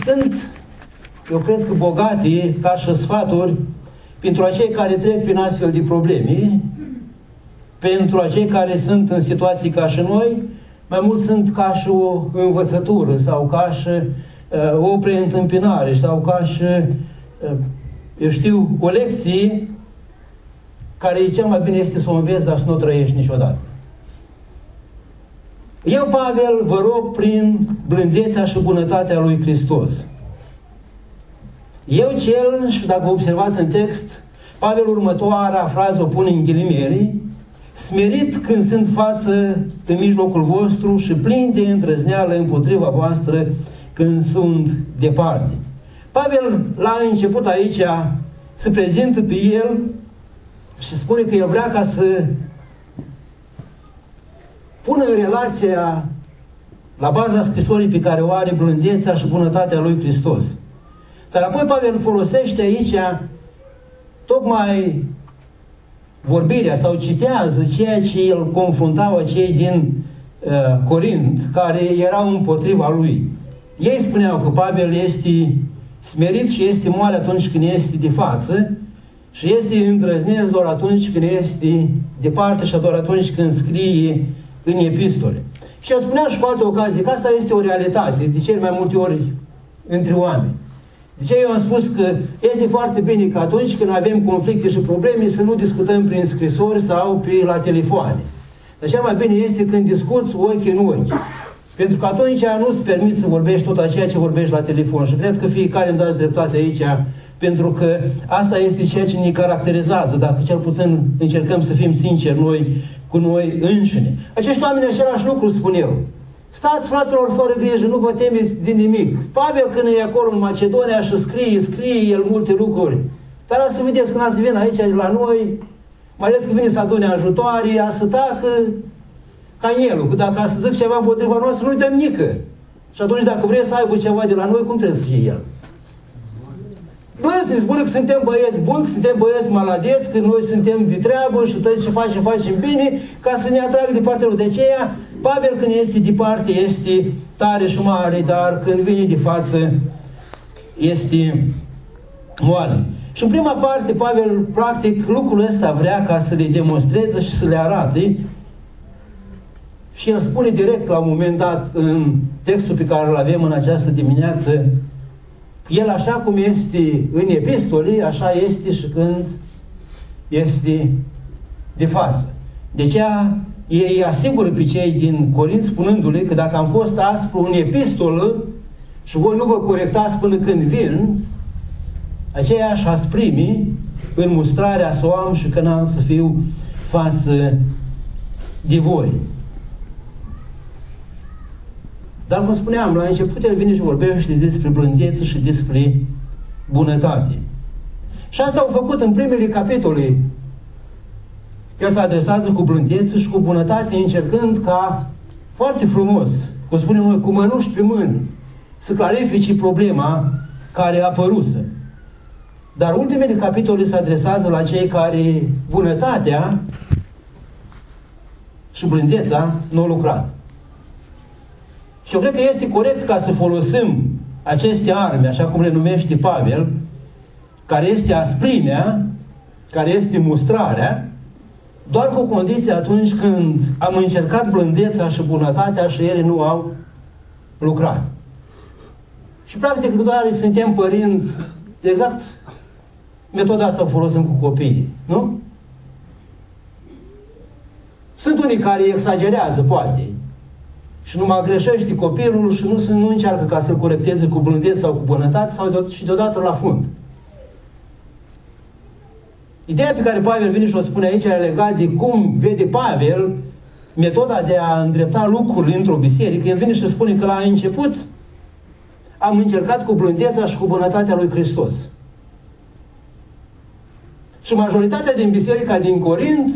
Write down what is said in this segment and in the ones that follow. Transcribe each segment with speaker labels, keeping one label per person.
Speaker 1: eu cred că bogate ca și sfaturi pentru acei care trec prin astfel de probleme, pentru acei care sunt în situații ca și noi, mai mult sunt ca și o învățătură sau ca și o preîntâmpinare sau ca și, eu știu, o lecție care cel mai bine este să o înveți, dar să nu o trăiești niciodată. Eu, Pavel, vă rog prin blândețea și bunătatea lui Hristos. Eu cel, și dacă observați în text, Pavel următoarea frază o pune în ghilimele, smerit când sunt față în mijlocul vostru și plin de îndrăzneală împotriva voastră când sunt departe. Pavel, la început aici, se prezintă pe el și spune că el vrea ca să pună în relația, la baza scrisorii pe care o are, blândețea și bunătatea lui Hristos. Dar apoi Pavel folosește aici tocmai vorbirea sau citează ceea ce îl confruntau cei din Corint, care erau împotriva lui. Ei spuneau că Pavel este smerit și este moale atunci când este de față și este îndrăzneț doar atunci când este departe și doar atunci când scrie în epistole. Și el spunea și cu alte ocazii că asta este o realitate de cele mai multe ori între oameni. De ce eu am spus că este foarte bine că atunci când avem conflicte și probleme să nu discutăm prin scrisori sau la telefoane. Dar cel mai bine este când discuți ochi în ochi. Pentru că atunci nu-ți permiți să vorbești tot aceea ce vorbești la telefon. Și cred că fiecare îmi dați dreptate aici, pentru că asta este ceea ce ne caracterizează, dacă cel puțin încercăm să fim sinceri noi cu noi înșine. Acești oameni același lucru spun eu. Stați, fraților, fără grijă, nu vă temeți din nimic. Pavel, când e acolo în Macedonia și scrie el multe lucruri. Dar să vedeți, când ați vină aici la noi, mai ales că vine să adune ajutoare, a să tacă ca elul. Că dacă a să zic ceva împotriva noastră, nu-i dăm nică. Și atunci, dacă vrei să aibă ceva de la noi, cum trebuie să fie el? Noi să-i spune că suntem băieți buni, că suntem băieți maladeți, că noi suntem de treabă și tot ce facem bine, ca să ne atragă de partea lui. De aceea, Pavel când este departe, este tare și mare, dar când vine de față, este moale. Și în prima parte, Pavel, practic, lucrul ăsta vrea ca să le demonstreze și să le arate. Și el spune direct la un moment dat, în textul pe care îl avem în această dimineață, că el așa cum este în epistole, așa este și când este de față. De aceea, ei asigură pe cei din Corint spunându-le că dacă am fost aspru în epistolă și voi nu vă corectați până când vin, aceeași asprimi în mustrarea să o am și că n-am să fiu față de voi. Dar, cum spuneam, la început el vine și vorbește despre blândețe și despre bunătate. Și asta au făcut în primele capitole. El se adresează cu blândețe și cu bunătate, încercând ca foarte frumos, cum spunem noi, cu mănuși pe mâini, să clarifice problema care a apăruse. Dar ultimele capitole se adresează la cei care bunătatea și blândeța nu au lucrat. Și eu cred că este corect ca să folosim aceste arme, așa cum le numește Pavel, care este asprimea, care este mustrarea, doar cu condiție atunci când am încercat blândeța și bunătatea și ele nu au lucrat. Și practic doar suntem părinți, exact metoda asta o folosim cu copiii, nu? Sunt unii care exagerează, poate, și nu mai greșește copilul și nu încearcă ca să-l corecteze cu blândețe sau cu bunătate și deodată la fund. Ideea pe care Pavel vine și o spune aici e legat de cum vede Pavel metoda de a îndrepta lucrurile într-o biserică. El vine și spune că la început am încercat cu blândeța și cu bunătatea lui Hristos. Și majoritatea din biserica din Corint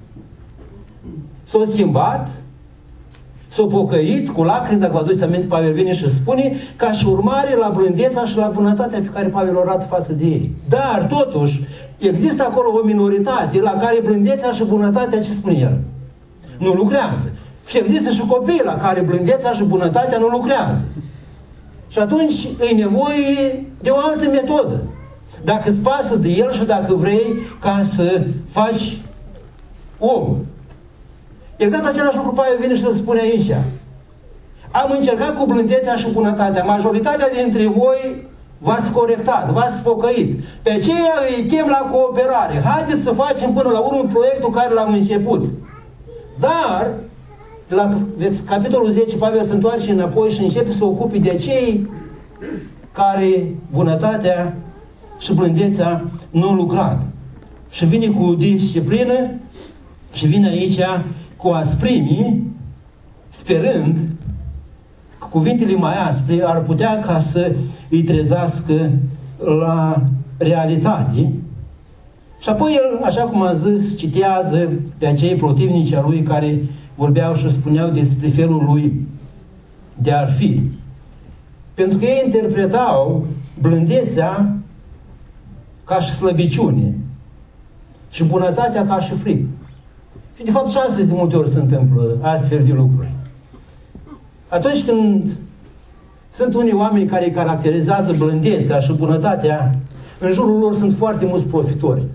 Speaker 1: s-a schimbat, s-a pocăit cu lacrimi, dacă vă aduceți aminte, Pavel vine și spune, ca și urmare la blândeța și la bunătatea pe care Pavel o arată față de ei. Dar, totuși, există acolo o minoritate la care blândeța și bunătatea, ce spune el? Nu lucrează. Și există și copii la care blândeța și bunătatea nu lucrează. Și atunci e nevoie de o altă metodă. Dacă îți pasă de el și dacă vrei ca să faci om. Exact același lucru Pavel vine și îl spune aici. Am încercat cu blândețea și bunătatea. Majoritatea dintre voi v-ați corectat, v-ați pocăit. Pe aceea îi chem la cooperare. Haideți să facem până la urmă proiectul care l-am început. Dar, de la capitolul 10, Pavel se întoarce înapoi și începe să ocupe de cei care bunătatea și blândețea nu au lucrat. Și vine cu disciplină și vine aici cu asprimi, sperând că cuvintele mai aspre ar putea ca să îi trezească la realitate. Și apoi el, așa cum am zis, citează pe acei protivnici a lui care vorbeau și spuneau despre felul lui de a fi. Pentru că ei interpretau blândețea ca și slăbiciune și bunătatea ca și frică. Și de fapt și astăzi de multe ori se întâmplă astfel de lucruri. Atunci când sunt unii oameni care îi caracterizează blândețea și bunătatea, în jurul lor sunt foarte mulți profitori.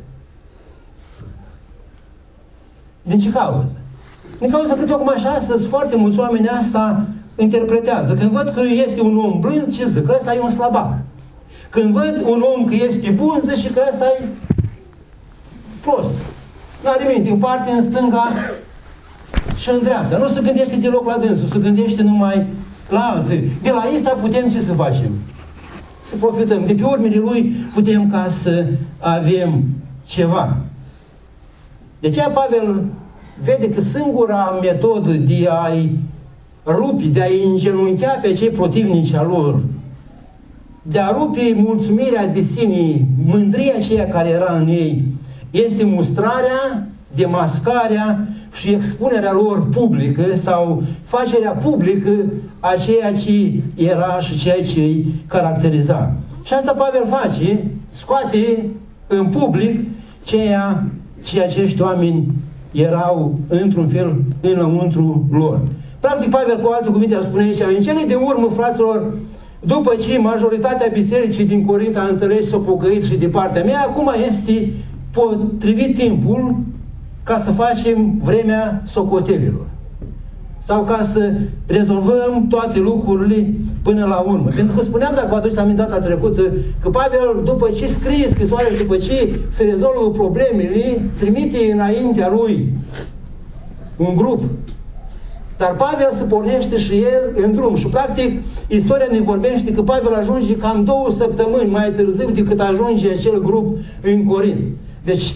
Speaker 1: Din ce cauză? Din cauza că tocmai și astăzi foarte mulți oameni asta interpretează. Când văd că este un om blând, ce zic? Că ăsta e un slabac. Când văd un om că este bun, zic și că ăsta e prost. N-are minte, în parte, în stânga și în dreapta. Nu se gândește deloc la dânsul, se gândește numai la alții. De la ăsta putem ce să facem? Să profităm. De pe urmele lui putem ca să avem ceva. De aceea Pavel vede că singura metodă de a-i rupi, de a-i îngenunchea pe cei protivnici a lor, de a rupi mulțumirea de sine, mândria aceea care era în ei, este mustrarea, demascarea și expunerea lor publică sau facerea publică a ceea ce era și ceea ce îi caracteriza. Și asta Pavel face, scoate în public ceea ce acești oameni erau într-un fel înăuntru lor. Practic, Pavel, cu alte cuvinte, ar spune aici, în cele de urmă, fraților, după ce majoritatea bisericii din Corint a înțeles și s-a pocăit și de partea mea, acum este potrivit timpul ca să facem vremea socotelilor. Sau ca să rezolvăm toate lucrurile până la urmă. Pentru că spuneam, dacă vă aduceți aminte data trecută, că Pavel, după ce scrie scrisoarea și după ce se rezolvă problemele, trimite înaintea lui un grup. Dar Pavel se pornește și el în drum. Și practic, istoria ne vorbește că Pavel ajunge cam 2 săptămâni mai târziu decât ajunge acel grup în Corint. Deci,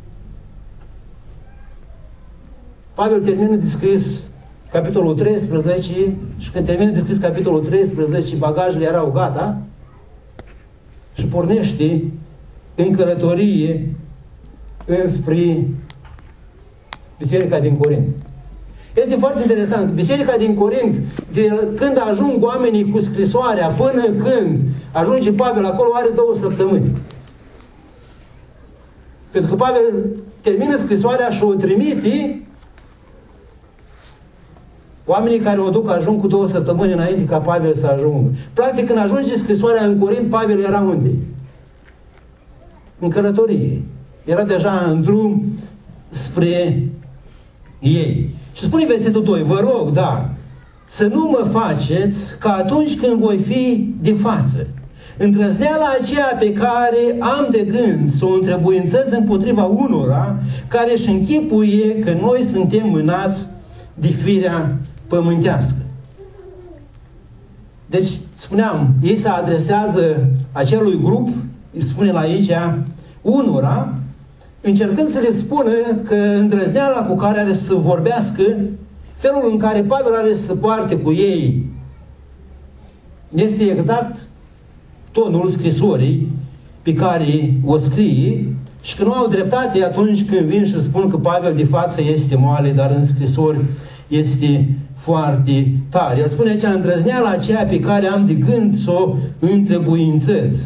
Speaker 1: Pavel termină de scris capitolul 13 și când termină de scris capitolul 13, bagajele erau gata și pornește în călătorie înspre biserica din Corint. Este foarte interesant. Biserica din Corint, de când ajung oamenii cu scrisoarea până când ajunge Pavel acolo, are 2 săptămâni. Pentru că Pavel termină scrisoarea și o trimite, oamenii care o duc ajung cu 2 săptămâni înainte ca Pavel să ajungă. Practic, când ajunge scrisoarea în Corint, Pavel era unde? În călătorie. Era deja în drum spre ei. Și spune versetul 2, vă rog, dar să nu mă faceți ca atunci când voi fi de față. Îndrăzneala aceea pe care am de gând să o întrebuințez împotriva unora care își închipuie că noi suntem mânați de firea pământească. Deci, spuneam, ei se adresează acelui grup, îi spune la aici, unora, încercând să le spună că îndrăzneala cu care are să vorbească, felul în care Pavel are să poarte cu ei, este exact tonul scrisorii pe care o scrie și că nu au dreptate atunci când vin și spun că Pavel de față este moale, dar în scrisori este foarte tare. El spune aici, îndrăzneala aceea pe care am de gând să o întrebuințez.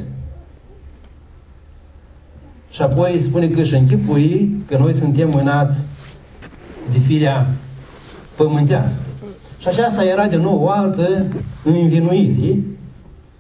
Speaker 1: Și apoi spune că își închipui că noi suntem mânați de firea pământească. Și aceasta era de nou o altă învinuire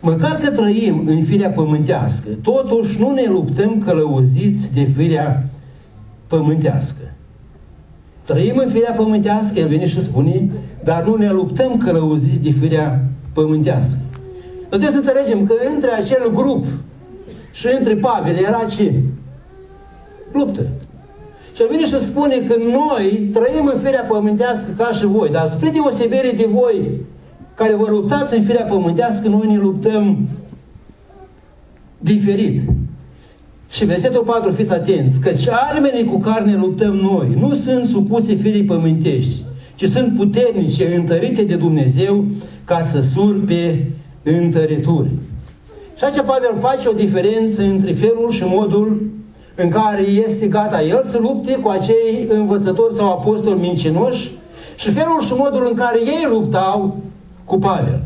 Speaker 1: Măcar că trăim în firea pământească, totuși nu ne luptăm călăuziți de firea pământească. Trăim în firea pământească, el vine și spune, dar nu ne luptăm călăuziți de firea pământească. Dar trebuie să înțelegem că între acel grup și între Pavel era ce? Luptă. Și el vine și spune că noi trăim în firea pământească ca și voi, dar spre deosebire de voi care vă luptați în firea pământească, noi ne luptăm diferit. Și versetul 4, fiți atenți, căci armele cu care ne luptăm noi nu sunt supuse firii pământești, ci sunt puternice, întărite de Dumnezeu ca să surpe întărituri. Și aici Pavel face o diferență între felul și modul în care este gata el să lupte cu acei învățători sau apostoli mincinoși și felul și modul în care ei luptau cu Pavel.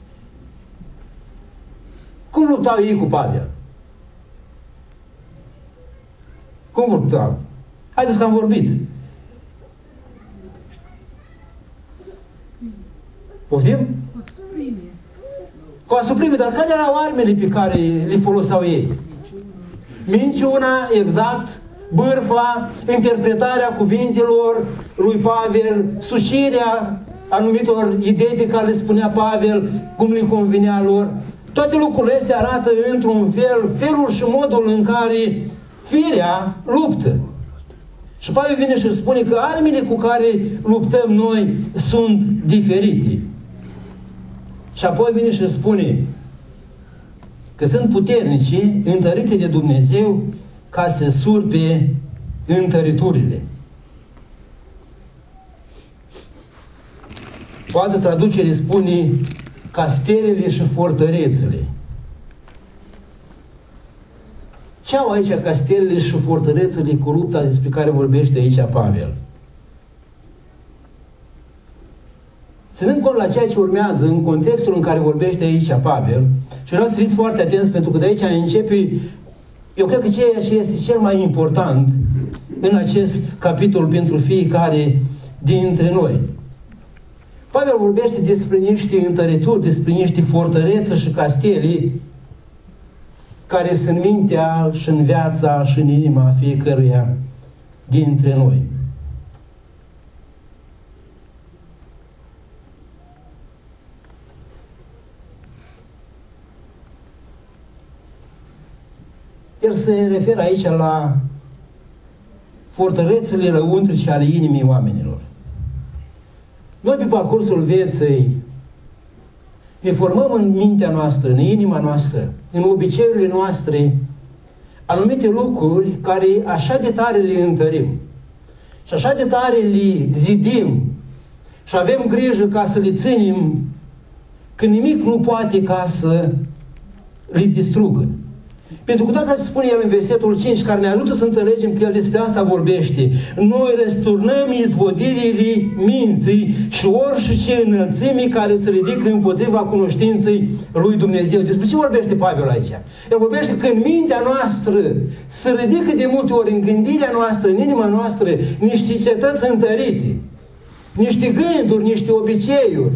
Speaker 1: Cum luptau ei cu Pavel? Cum luptau? Haideți că am vorbit. Poftim? Cu asuprime. Dar care erau armele pe care le foloseau ei? Minciuna, exact, bârfa, interpretarea cuvintelor lui Pavel, sucirea anumitor idei pe care le spunea Pavel, cum le convenea lor. Toate lucrurile astea arată într-un fel, felul și modul în care firea luptă. Și Pavel vine și spune că armele cu care luptăm noi sunt diferite. Și apoi vine și spune că sunt puternici, întărite de Dumnezeu, ca să surpe întăriturile. O altă traducere spune castelele și fortărețele. Ce au aici castelele și fortărețele cu lupta despre care vorbește aici Pavel? Ținând cont la ceea ce urmează, în contextul în care vorbește aici Pavel, și vreau să fiți foarte atenți, pentru că de aici începe, eu cred că ceea ce este cel mai important în acest capitol pentru fiecare dintre noi. Pavel vorbește despre niște întărituri, despre niște fortărețe și castele care sunt în mintea și în viața și în inima fiecăruia dintre noi. El se referă aici la fortărețele lăuntrice ale inimii oamenilor. Noi, pe parcursul vieții, ne formăm în mintea noastră, în inima noastră, în obiceiurile noastre, anumite lucruri care așa de tare le întărim și așa de tare le zidim și avem grijă ca să le ținem, că nimic nu poate ca să le distrugă. Pentru că tot asta spune el în versetul 5, care ne ajută să înțelegem că el despre asta vorbește. Noi răsturnăm izvodirile minții și orice înălțimii care se ridică împotriva cunoștinței lui Dumnezeu. Despre ce vorbește Pavel aici? El vorbește că în mintea noastră se ridică de multe ori, în gândirea noastră, în inima noastră, niște cetăți întărite, niște gânduri, niște obiceiuri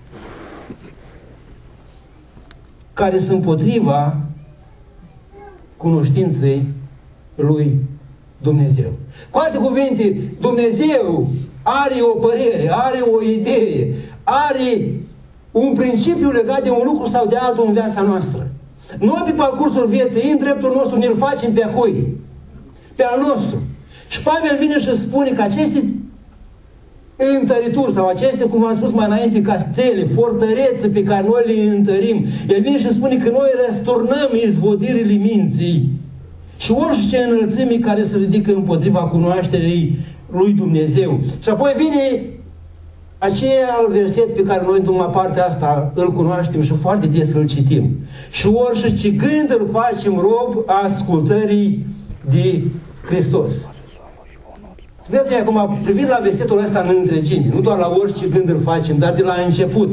Speaker 1: care sunt împotriva cunoștinței lui Dumnezeu. Cu alte cuvinte, Dumnezeu are o părere, are o idee, are un principiu legat de un lucru sau de altul în viața noastră. Noi pe parcursul vieții, în dreptul nostru, ne-l facem pe a cui? Pe al nostru. Și Pavel vine și spune că aceste întărituri sau aceste, cum v-am spus mai înainte, castele, fortărețe pe care noi le întărim, el vine și spune că noi răsturnăm izvodirile minții și orice înălțimii care se ridică împotriva cunoașterii lui Dumnezeu. Și apoi vine aceea verset pe care noi, numai partea asta, îl cunoaștem și foarte des îl citim. Și orice gând îl facem rob ascultării de Hristos. Spuneți-mi acum, privind la versetul ăsta în întregime, nu doar la orice gând îl facem, dar de la început.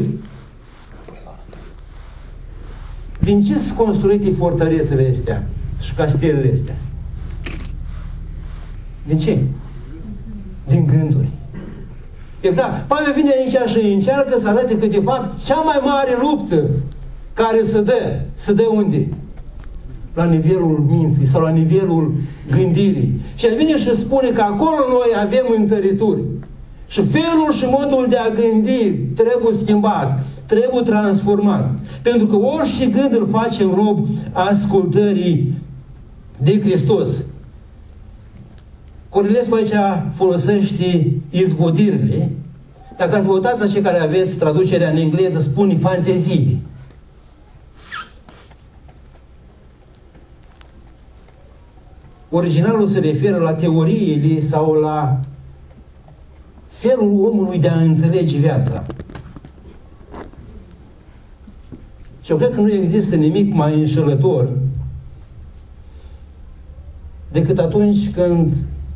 Speaker 1: Din ce sunt construite fortărețele astea și castelele astea? Din ce? Din gânduri. Exact. Pavel vine aici și încearcă să arate că, de fapt, cea mai mare luptă care se dă unde? La nivelul minții sau la nivelul gândirii. Și el vine și spune că acolo noi avem întărituri. Și felul și modul de a gândi trebuie schimbat, trebuie transformat. Pentru că orice gând îl facem rob ascultării de Hristos. Cornilescu aici folosește izvodirile. Dacă ați vă uitați la cei care aveți traducerea în engleză, spune fantezii. Originalul se referă la teoriile sau la felul omului de a înțelege viața. Și eu cred că nu există nimic mai înșelător decât atunci când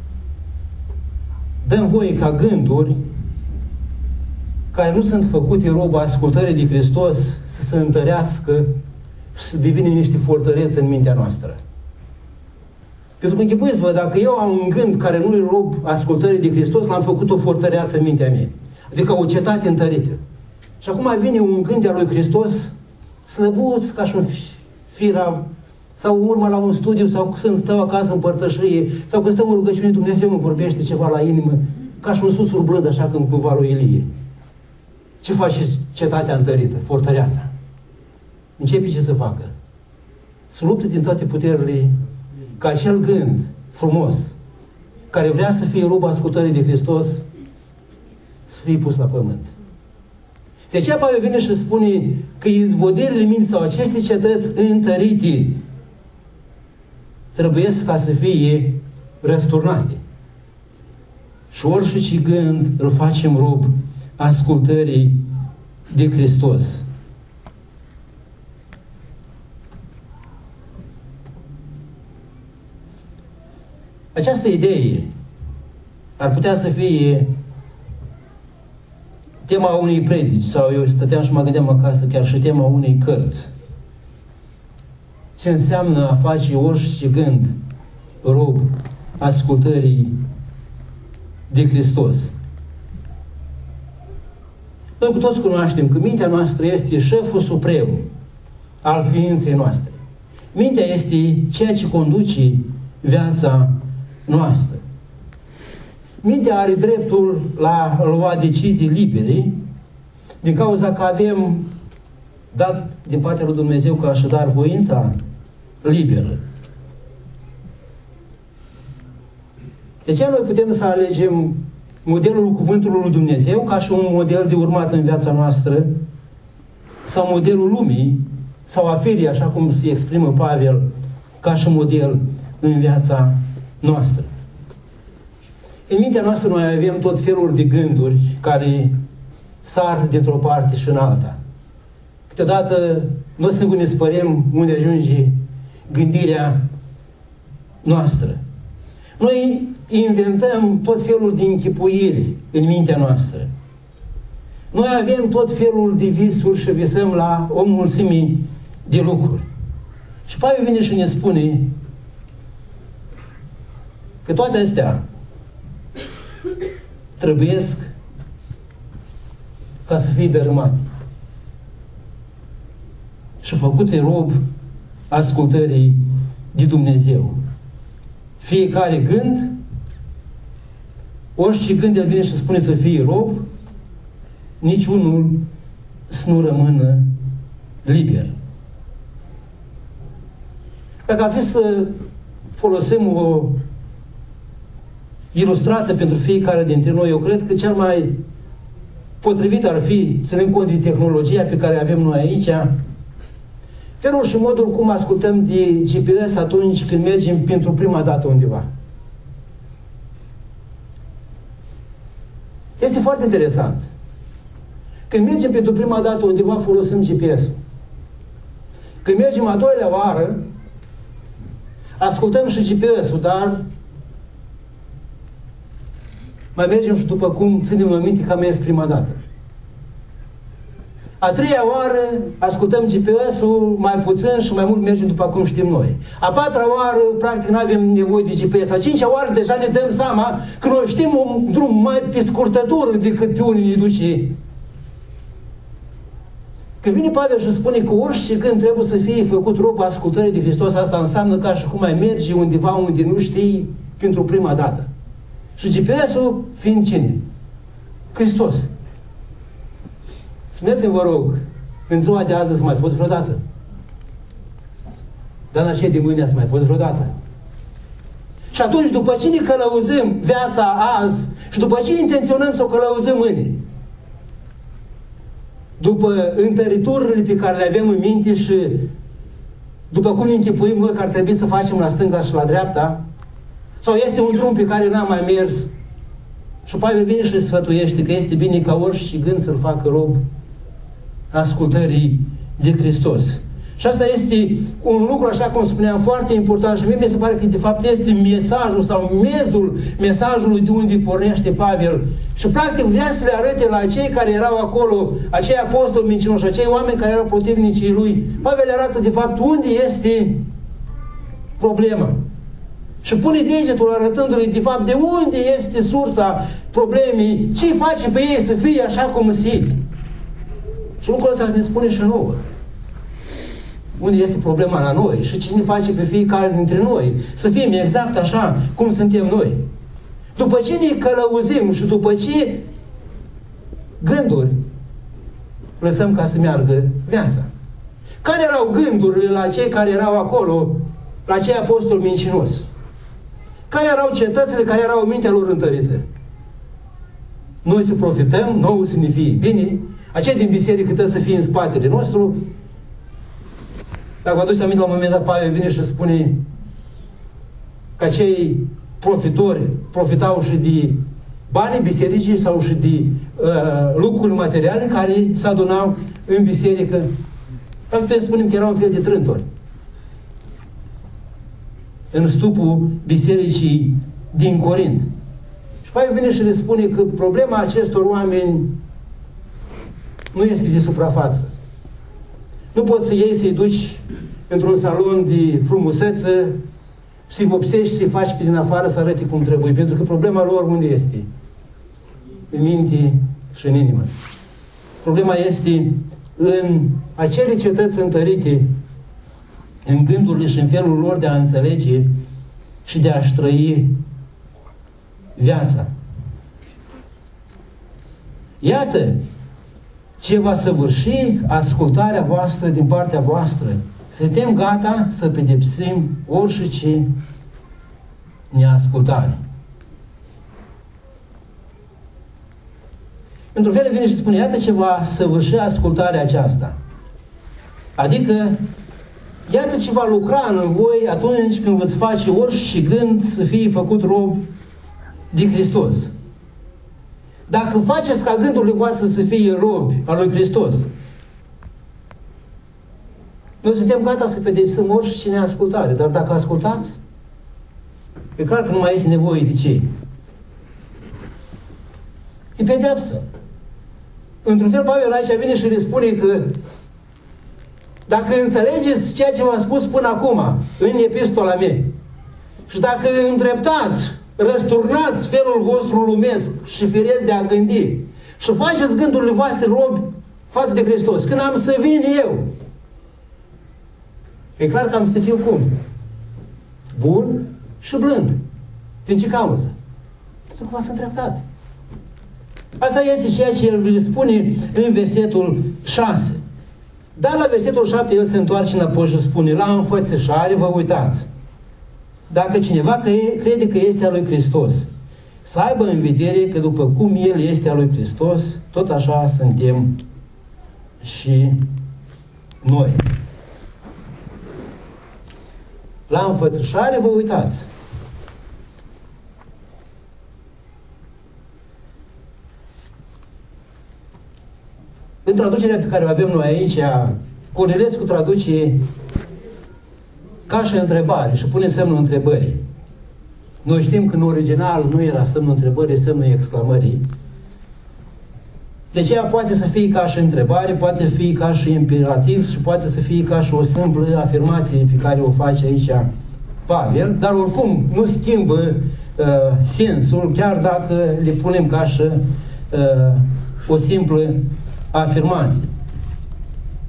Speaker 1: dăm voie ca gânduri care nu sunt făcute rob ascultării de Hristos să se întărească și să devină niște fortărețe în mintea noastră. Pentru că închipuiți-vă, dacă eu am un gând care nu îi rob ascultării de Hristos, l-am făcut o fortăreață în mintea mea. Adică o cetate întărită. Și acum vine un gând de-a lui Hristos slăbuț ca și un firav, sau în urmă la un studiu, sau când stau acasă în părtășie, sau când stau în rugăciune, Dumnezeu îmi vorbește ceva la inimă, ca și un susur blăd, așa cum cumva lui Ilie. Ce face cetatea întărită, fortăreața? Începe ce să facă? Să lupte din toate puterile ca acel gând frumos, care vrea să fie rob ascultării de Hristos, să fie pus la pământ. De aceea Pavel vine și spune că izvodirile minții sau aceste cetăți întărite trebuie ca să fie răsturnate. Și orice gând îl facem rob ascultării de Hristos. Această idee ar putea să fie tema unei predici, sau eu stăteam și mă gândeam acasă, chiar și tema unei cărți. Ce înseamnă a face orice gând rob ascultării de Hristos. Noi cu toți cunoaștem că mintea noastră este șeful suprem al ființei noastre. Mintea este ceea ce conduce viața noastră. Mintea are dreptul la a lua decizii libere, din cauza că avem dat din partea lui Dumnezeu ca așadar voința liberă. De ce noi putem să alegem modelul cuvântului lui Dumnezeu ca și un model de urmat în viața noastră, sau modelul lumii, sau a firii, așa cum se exprimă Pavel, ca și model în viața noastră. În mintea noastră noi avem tot felul de gânduri care sar dintr-o parte și în alta. Câteodată noi singuri ne spărem unde ajunge gândirea noastră. Noi inventăm tot felul de închipuiri în mintea noastră. Noi avem tot felul de visuri și visăm la o mulțime de lucruri. Și Pavel vine și ne spune că toate astea trebuiesc ca să fie dărâmate și făcute rob ascultării de Dumnezeu. Fiecare gând, orice gând el vine și spune să fie rob, niciunul să nu rămână liber. Dacă ar fi să folosim o ilustrată pentru fiecare dintre noi, eu cred că cel mai potrivit ar fi, ținând cont de tehnologia pe care avem noi aici, felul și modul cum ascultăm de GPS atunci când mergem pentru prima dată undeva. Este foarte interesant. Când mergem pentru prima dată undeva, folosim GPS-ul. Când mergem a doilea oară, ascultăm și GPS-ul, dar mai mergem și după cum ținem în minte că am mers prima dată. A treia oară ascultăm GPS-ul mai puțin și mai mult mergem după cum știm noi. A patra oară, practic, nu avem nevoie de GPS. A cincea oară deja ne dăm seama că noi știm un drum mai pe scurtătură decât pe unii ne duce Când vine Pavel și spune că orice gând trebuie să fie făcut rob ascultării de Hristos, asta înseamnă ca și cum ai merge undeva unde nu știi pentru prima dată. Și GPS-ul fiind cine? Hristos. Spuneți-mi, vă rog, în ziua de azi ați mai fost vreodată? Dar în aceea de mâine ați mai fost vreodată? Și atunci, după ce ne călăuzim viața azi și după ce intenționăm să o călăuzim mâine, după întăriturile pe care le avem în minte și după cum ne închipuim noi că ar trebui să facem la stânga și la dreapta, sau este un drum pe care n-am mai mers și Pavel vine și sfătuiește că este bine ca orice gând să-l facă rob ascultării de Hristos. Și asta este un lucru, așa cum spuneam, foarte important și mie mi se pare că de fapt este mesajul sau mezul mesajului de unde pornește Pavel. Și practic vrea să le arate la cei care erau acolo, acei apostoli mincinoși, acei oameni care erau potrivnicii lui. Pavel le arată de fapt unde este problema. Și pune degetul arătându-le de fapt de unde este sursa problemei, ce-i face pe ei să fie așa cum sunt. Și lucrul ăsta ne spune și nouă. Unde este problema la noi și ce ne face pe fiecare dintre noi să fim exact așa cum suntem noi. După ce ne călăuzim și după ce gânduri lăsăm ca să meargă viața. Care erau gândurile la cei care erau acolo, la cei apostoli mincinos? Care erau cetățile care erau în mintea lor întărite? Noi să profităm, nouă să ne fie bine, aceia din biserică trebuie să fie în spatele nostru. Dacă vă aduceți aminte, la un moment dat Pavel vine și spune că cei profitori profitau și de banii bisericii sau și de lucruri materiale care se adunau în biserică. Dar putem să spunem că erau un fel de trântori în stupul bisericii din Corint. Și Pavel vine și le spune că problema acestor oameni nu este de suprafață. Nu poți să iei, să-i duci într-un salon de frumusețe, să-i vopsești, să-i faci pe din afară să arăte cum trebuie. Pentru că problema lor unde este? În minte și în inimă. Problema este în acele cetăți întărite, în gândurile și în felul lor de a înțelege și de a-și trăi viața. Iată ce va săvârși ascultarea voastră din partea voastră. Suntem gata să pedepsim orice neascultare. Într-un fel vine și spune, iată ce va săvârși ascultarea aceasta. Adică, iată ce va lucra în voi atunci când veți face orice gând să fie făcut rob de Hristos. Dacă faceți ca gândurile voastre să fie robi al lui Hristos, noi suntem gata să pedepsim orice neascultare, dar dacă ascultați, e clar că nu mai este nevoie de ce? E pedeapsă. Într-un fel, Pavel aici vine și le spune că dacă înțelegeți ceea ce v-am spus până acum, în epistola mea, și dacă îndreptați, răsturnați felul vostru lumesc și firesc de a gândi și faceți gândurile voastre robi față de Hristos, când am să vin eu, e clar că am să fiu cum? Bun și blând. Din ce cauză? Pentru că v-ați îndreptat. Asta este ceea ce el spune în versetul 6. Dar la versetul 7 el se întoarce înapoi și spune, la înfățișare vă uitați. Dacă cineva crede că este al lui Hristos, să aibă în vedere că după cum el este al lui Hristos, tot așa suntem și noi. La înfățișare vă uitați. În traducerea pe care o avem noi aici, Cornilescu traduce ca și întrebare și pune semnul întrebării. Noi știm că în original nu era semnul întrebării, semnul exclamării. De aceea poate să fie ca și întrebare, poate fi ca și imperativ și poate să fie ca și o simplă afirmație pe care o face aici Pavel, dar oricum nu schimbă sensul, chiar dacă le punem ca și o simplă afirmație.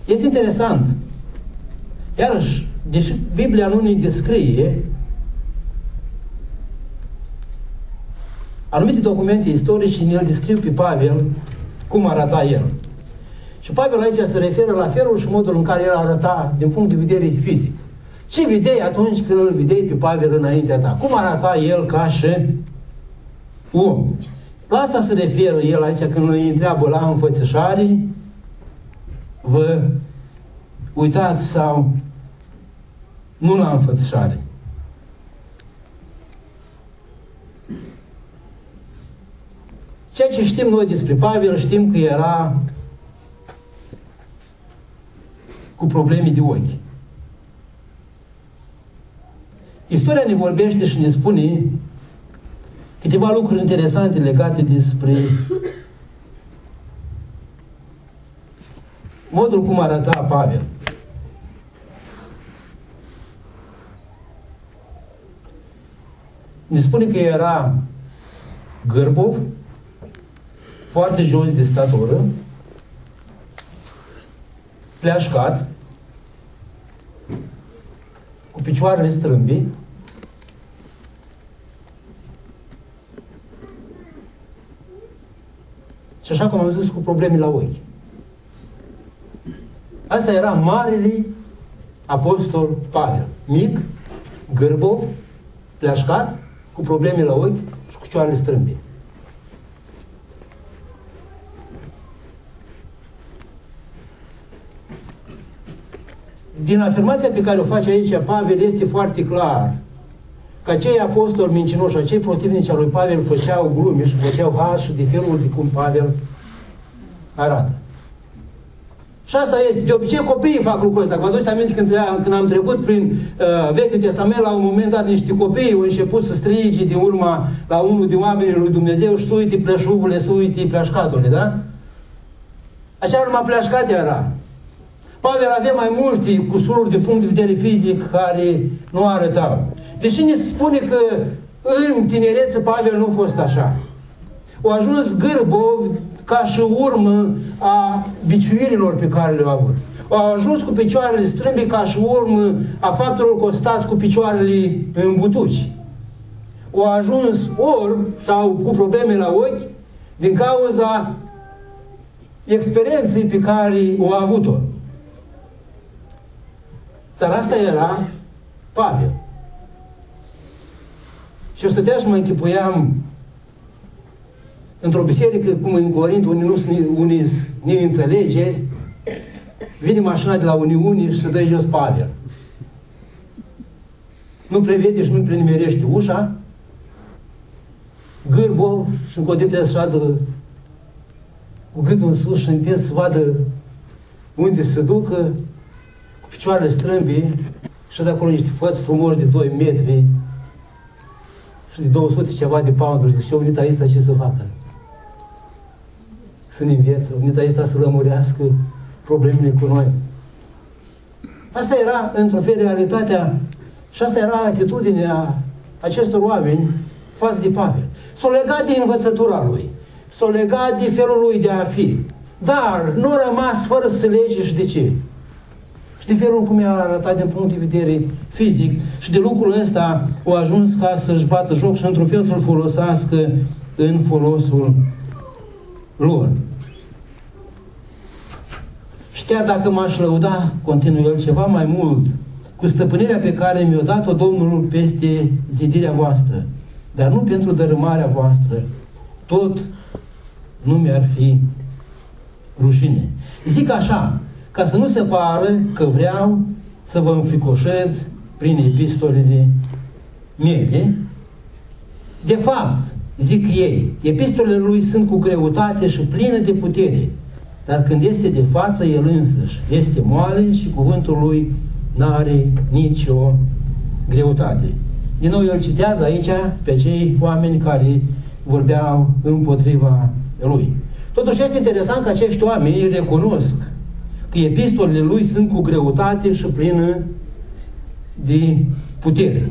Speaker 1: Este interesant. Iarăși, deși Biblia nu ne descrie anumite documente istorice, ne-l descriu pe Pavel cum arăta el. Și Pavel aici se referă la felul și modul în care el arăta din punct de vedere fizic. Ce vedeai atunci când îl vedeai pe Pavel înaintea ta? Cum arăta el ca și om? La asta se referă el aici când îi întreabă la înfățișare. Vă uitați sau nu la înfățișare. Ceea ce știm noi despre Pavel, știm că era cu probleme de ochi. Istoria ne vorbește și ne spune câteva lucruri interesante legate despre modul cum arăta Pavel. Ne spune că era gârbov, foarte jos de statură, pleașcat, cu picioarele strâmbi, și așa cum am zis, cu probleme la ochi. Asta era marele apostol Pavel. Mic, gârbov, pleașcat, cu probleme la ochi și cu picioarele strâmbi. Din afirmația pe care o face aici Pavel este foarte clar că acei apostoli mincinoși, acei protivnici al lui Pavel făceau glume și făceau haș de felul de cum Pavel arată. Și asta este. De obicei copiii fac lucrul ăsta. Vă aduceți aminte când am trecut prin Vechiul Testament, la un moment dat niște copii au început să strige din urma la unul din oamenii lui Dumnezeu și uite pleșuvule, uite pleașcatule, da? Așa numai pleașcat era. Pavel avea mai multe cusururi din punct de vedere fizic care nu arătau. Deși ne spune că în tinerețe Pavel nu a fost așa. Au ajuns gârbov ca și urmă a biciuirilor pe care le-au avut. Au ajuns cu picioarele strâmbi ca și urmă a faptului că au stat cu picioarele în butuci. Au ajuns orb sau cu probleme la ochi din cauza experienței pe care o a avut-o. Dar asta era Pavel. Și eu stăteam și mă închipuiam într-o biserică, cum în Corint, unii neînțelegeri, vine mașina de la Uniune și se dă jos Pavel. Nu prevede și nu prenimerește ușa, gârbov și încă o dată trebuie să vadă cu gâtul în sus și întins să vadă unde se ducă, cu picioarele strâmbi și de acolo niște făți frumoși de 2 metri și de 200 ceva de pounduri. Și zice, unita asta ce să facă? Să ne învețe, unita asta să lămurească problemele cu noi. Asta era, într-un fel, realitatea și asta era atitudinea acestor oameni față de Pavel. S-o legat de învățătura lui, s-o legat de felul lui de a fi, dar nu a rămas fără să lege și de ce? Și de felul cum i-a arătat din punct de vedere fizic și de lucrul ăsta au ajuns ca să-și bată joc și într-un fel să-l folosească în folosul lor. Și chiar dacă m-aș lăuda, continuă el, ceva mai mult, cu stăpânirea pe care mi-a dat-o Domnul peste zidirea voastră, dar nu pentru dărâmarea voastră, tot nu mi-ar fi rușine. Zic așa, ca să nu se pară că vreau să vă înfricoșez prin epistolele mele. De fapt, zic ei, epistolele lui sunt cu greutate și pline de putere, dar când este de față, el însăși este moale și cuvântul lui n-are nicio greutate. Din nou, el citează aici pe cei oameni care vorbeau împotriva lui. Totuși este interesant că acești oameni recunosc că epistolele lui sunt cu greutate și plină de putere.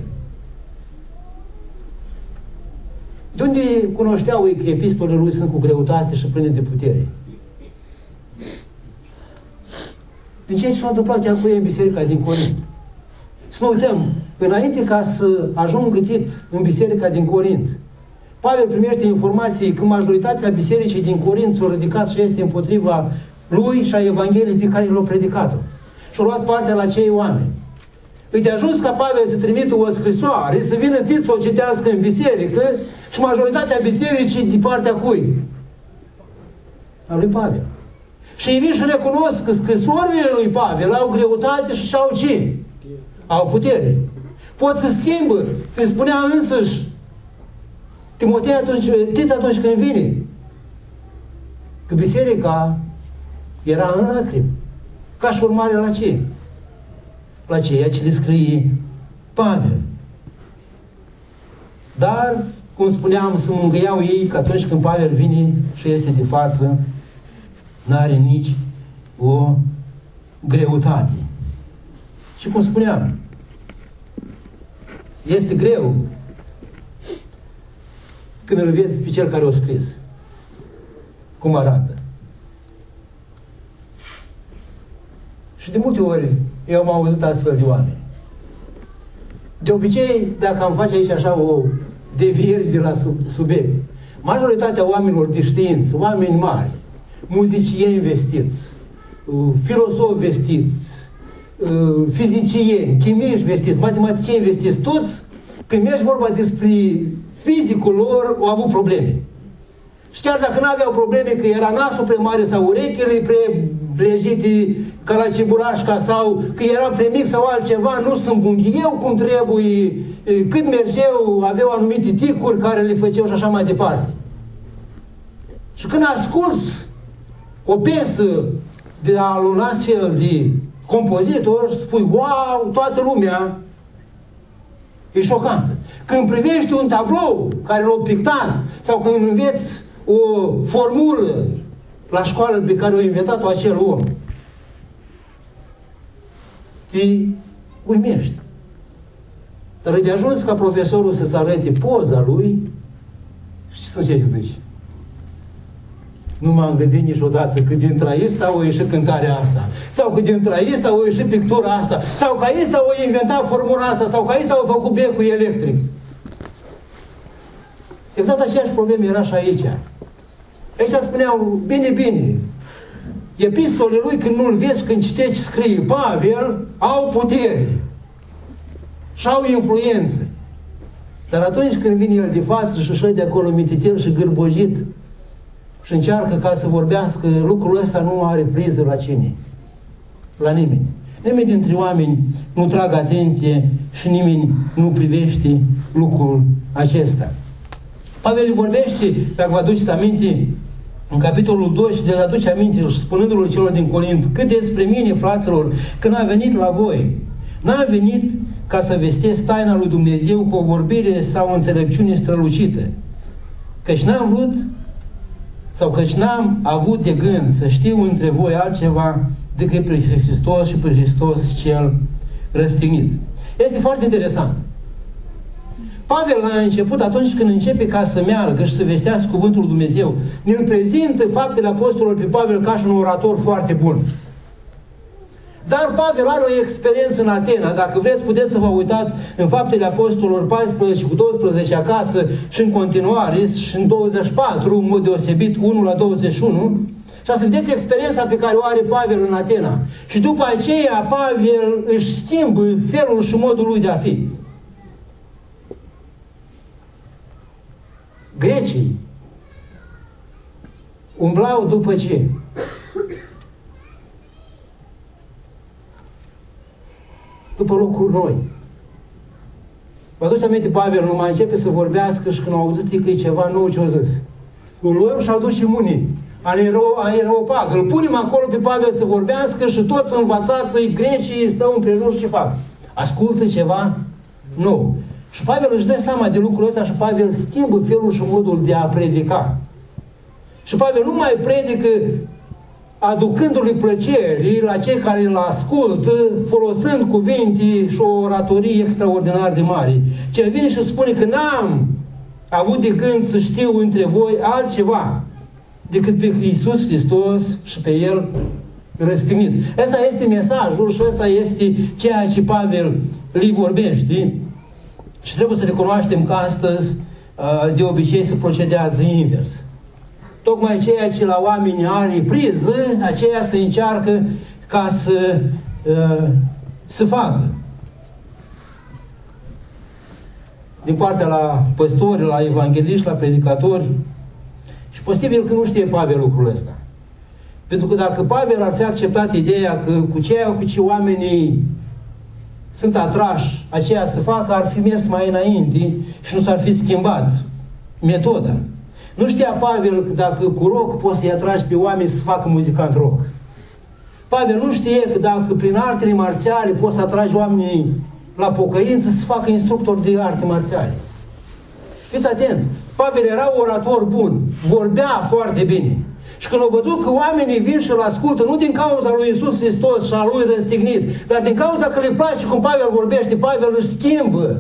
Speaker 1: De unde cunoșteau ei că epistolele lui sunt cu greutate și pline de putere? Din ce s-a întâmplat chiar cu ei în biserica din Corint? Să nu uităm, înainte ca să ajung gâtit în biserica din Corint, Pavel primește informații că majoritatea bisericii din Corint s-au ridicat și este împotriva lui și a Evangheliei pe care l-au predicat-o. Și-au luat partea la cei oameni. Îi de ajuns ca Pavel să trimită o scrisoare, să vină Tit să o citească în biserică și majoritatea bisericii din partea cui? A lui Pavel. Și ei vin și recunosc că scrisorile lui Pavel au greutate și au ce? Au putere. Pot să schimbă. Îi spunea însăși Timotei Tit atunci când vine, că biserica era în lacrimi. Ca și urmare la ce? La ceea ce le scrie Pavel. Dar, cum spuneam, să mângâiau ei că atunci când Pavel vine și este de față, n-are nici o greutate. Și cum spuneam, este greu când îl vezi pe cel care o scris. Cum arată. Și de multe ori eu am auzit astfel de oameni. De obicei, dacă am face aici așa o deviere de la subiect, majoritatea oamenilor de știință, oameni mari, muzicieni vestiți, filosofi vestiți, fizicieni, chimiști vestiți, matematicieni vestiți, toți, când mergi vorba despre fizicul lor, au avut probleme. Și chiar dacă nu aveau probleme că era nasul prea mare sau urechile prelejite ca la ceburașca sau că era prea mic sau altceva, nu sunt bunghieu cum trebuie, cât mergeau, aveau anumite ticuri care le făceau și așa mai departe. Și când asculți o piesă de la un astfel de compozitor, spui, wow, toată lumea e șocantă. Când privești un tablou care l-a pictat sau când înveți o formulă la școală pe care o inventat-o acel om, te uimești. Dar e de ajuns ca profesorul să-ți arate poza lui și ce zici? Nu m-am gândit niciodată că din traista o ieși cântarea asta. Sau că din traista o ieși pictura asta. Sau că aici o inventat formula asta. Sau că aici au făcut becul electric. Exact aceeași problemă era și aici. Ăștia spuneau, bine, epistolele lui când nu-l vezi, când citești, scrie Pavel, au putere. Și au influență. Dar atunci când vine el de față și își de acolo mititel și gârbojit și încearcă ca să vorbească, lucrul ăsta nu are priză la cine? La nimeni. Nimeni dintre oameni nu trag atenție și nimeni nu privește lucrul acesta. Pavel vorbește, dacă vă aduceți aminte, în capitolul 2 și de aduce aminte și spunându-le celor din Corint, cât despre mine, fraților, când am venit la voi, n-am venit ca să vestesc taina lui Dumnezeu cu o vorbire sau o înțelepciune strălucită. Căci n-am vrut sau căci n-am avut de gând să știu între voi altceva decât pe Hristos și pe Hristos cel răstignit. Este foarte interesant. Pavel la început, atunci când începe ca să meargă și să vestească cuvântul lui Dumnezeu, ne-l prezintă faptele apostolului pe Pavel ca și un orator foarte bun. Dar Pavel are o experiență în Atena. Dacă vreți, puteți să vă uitați în faptele apostolilor 14 cu 12 acasă și în continuare și în 24, în mod deosebit, 1 la 21, și să vedeți experiența pe care o are Pavel în Atena. Și după aceea Pavel își schimbă felul și modul lui de a fi. Grecii umblau după ce? După lucruri noi. Vă aduceți aminte, Pavel nu mai începe să vorbească și când au auzit că e ceva nou ce-o zis. Îl luăm și-l ducem unii. Areopag. Îl punem acolo pe Pavel să vorbească și toți învățați, îi grecii stau împrejur și ce fac? Ascultă ceva nou. Și Pavel își dă seama de lucrul ăsta și Pavel schimbă felul și modul de a predica. Și Pavel nu mai predică aducându-lui plăceri la cei care îl ascultă, folosind cuvinte și o oratorie extraordinar de mari. Ce vine și spune că n-am avut de gând să știu între voi altceva decât pe Iisus Hristos și pe El răstignit. Ăsta este mesajul și ăsta este ceea ce Pavel îi vorbește. Și trebuie să recunoaștem că astăzi, de obicei, se procedează invers. Tocmai ceea ce la oameni are priză, aceea se încearcă ca să facă. Din partea la păstori, la evangeliști, la predicatori. Și posibil că nu știe Pavel lucrul ăsta. Pentru că dacă Pavel ar fi acceptat ideea că cu ce oamenii sunt atrași, aceea să facă, ar fi mers mai înainte și nu s-ar fi schimbat metoda. Nu știa Pavel că dacă cu rock poți să-i atragi pe oameni să facă muzicant rock. Pavel nu știe că dacă prin artele marțiale poți să atragi oamenii la pocăință să facă instructor de arte marțiale. Fiți atenți! Pavel era orator bun, vorbea foarte bine. Și când au văzut că oamenii vin și îl ascultă, nu din cauza lui Iisus Hristos și a lui răstignit, dar din cauza că le place cum Pavel vorbește, Pavel își schimbă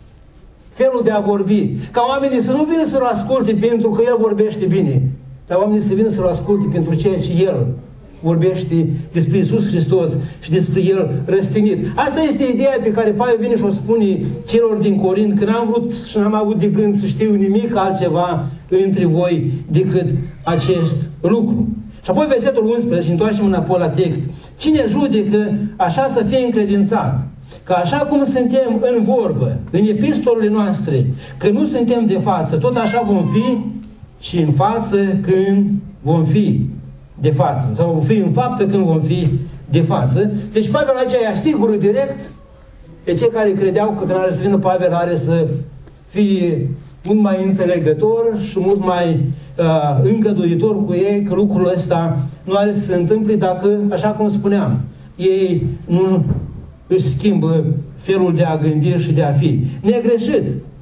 Speaker 1: felul de a vorbi. Ca oamenii să nu vină să-l asculte pentru că el vorbește bine, dar oamenii să vină să-l asculte pentru ceea ce el vorbește despre Iisus Hristos și despre el răstignit. Asta este ideea pe care Pavel vine și o spune celor din Corint, că n-am vrut și n-am avut de gând să știu nimic altceva între voi decât acest lucru. Și apoi versetul 11, și întoarcem înapoi la text. Cine judecă, așa să fie încredințat, că așa cum suntem în vorbă, în epistolele noastre, că nu suntem de față, tot așa vom fi și în față când vom fi de față. Sau vom fi în faptă când vom fi de față. Deci Pavel aici îi asigură direct pe cei care credeau că când are să vină Pavel are să fie mult mai înțelegător și mult mai îngăduitor cu ei, că lucrul ăsta nu are să se întâmple dacă, așa cum spuneam, ei nu își schimbă felul de a gândi și de a fi. Negreșit.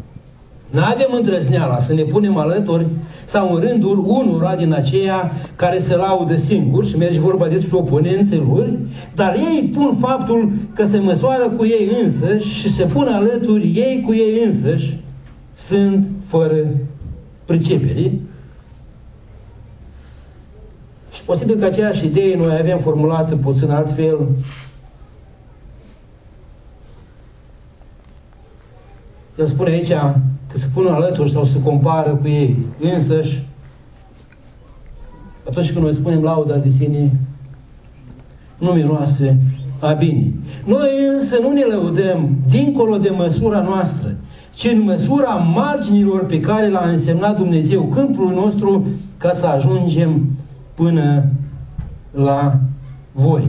Speaker 1: N-avem îndrăzneala să ne punem alături sau în rândul unora din aceia care se laudă singuri și merge vorba despre oponenții lor, dar ei pun faptul că se măsoară cu ei însăși și se pun alături ei cu ei însăși, sunt fără pricepere. Și posibil că aceeași idee noi avem formulată puțin altfel. El spune aici că se pun alături sau se compară cu ei însăși. Atunci când noi spunem lauda de sine, nu miroase a bine. Noi însă nu ne lăudăm dincolo de măsura noastră, ci în măsura marginilor pe care l-a însemnat Dumnezeu câmpul nostru, ca să ajungem până la voi.